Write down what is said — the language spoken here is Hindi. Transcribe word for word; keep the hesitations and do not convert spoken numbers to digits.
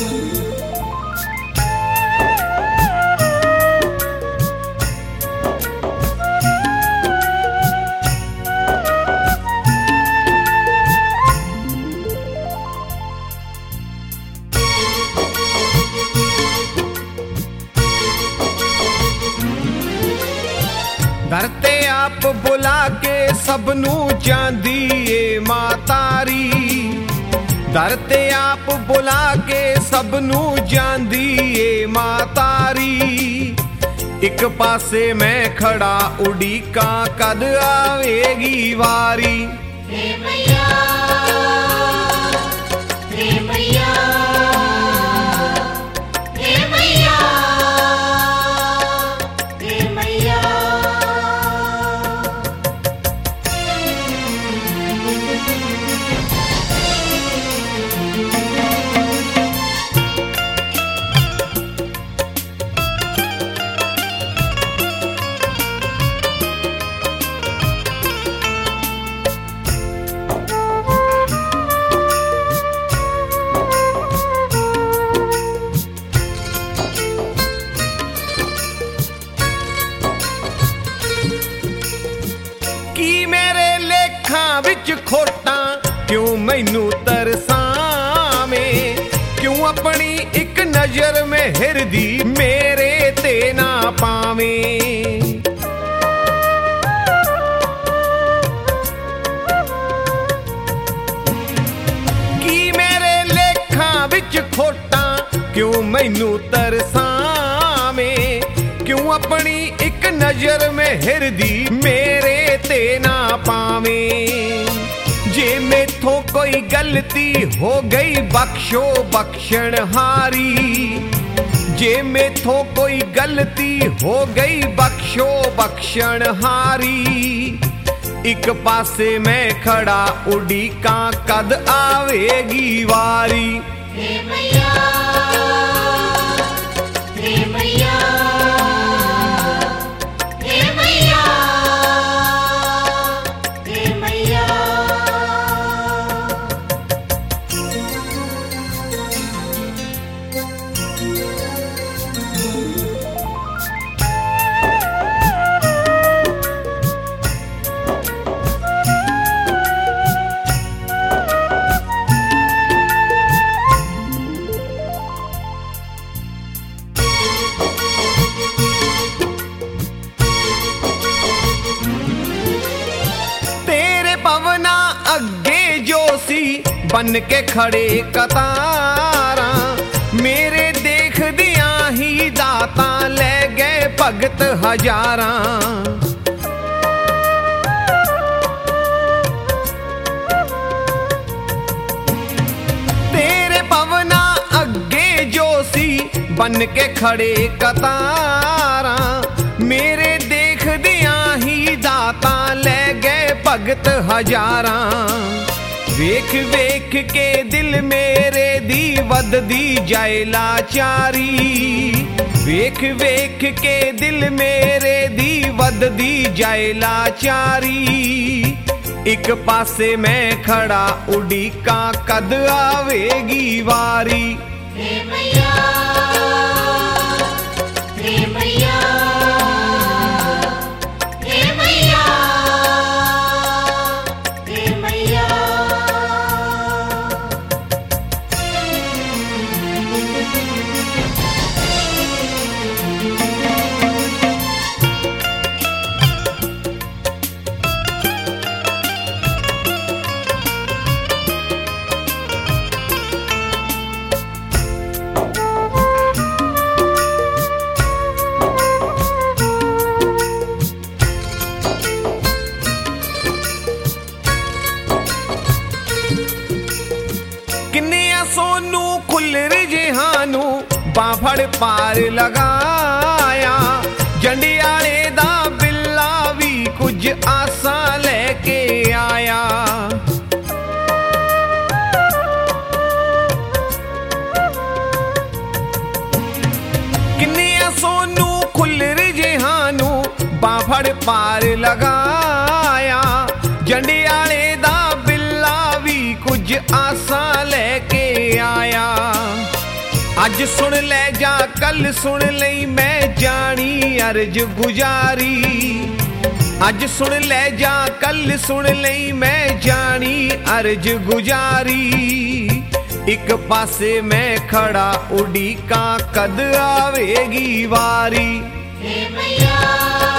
धरते आप बुला के सबनू चांदी ए मातारी, धरते आप बुला के सबनू चांदी ए मातारी। एक पासे मैं खड़ा उड़ी का कद आवेगी वारी। हे मैया, हे मैया, हे मैया, हे मैया। की मेरे लेखा विच खोटा क्यों मैनू तरसावें, क्यों अपनी एक नजर में हिरदी मेरे ते ना पावें। की मेरे लेखा विच खोटा क्यों मैनू तरसावें, क्यों अपनी एक नजर में हिरदी मेरे ते ना पावें। जे मेथों कोई गलती हो गई बख्शो बख्शण हारी, जे मेथों कोई गलती हो गई बख्शो बख्शण हारी। एक पासे मैं खड़ा उड़ी का कद आवेगी वारी। हे मैया, हे मैया, हे मैया, हे मैया। बन के खड़े कतारा, मेरे देख दिया ही दाता ले गए भगत हजारा। तेरे पवना अग्गे जोशी बन के खड़े कतारा, मेरे देख दिया ही दाता ले गए भगत हजारा। वेख वेख के दिल मेरे दी वद दी जाए लाचारी, वेख वेख के दिल मेरे दी वद दी जाए लाचारी। एक पासे मैं खड़ा उड़ी का कद आवेगी वारी। हे मैया, हे मैया, हे मैया, हे मैया। किन्निया सोनू खुल्लर जिहानू बाफड़ पार लगाया, जंडियाले दा बिल्ला भी कुछ आसा लेके आया। किन्निया सोनू खुल्लर जिहानू बाफड़ पार लगाया, जंडियाले दा बिल्ला भी कुछ आसा लेके आया। अज सुन ले जा कल सुन लई मैं जानी अर्ज गुजारी। अज सुन ले जा कल सुन लई मैं जानी अर्ज गुजारी। एक पासे मैं खड़ा उड़ीका कद आवेगी वारी। हे मैया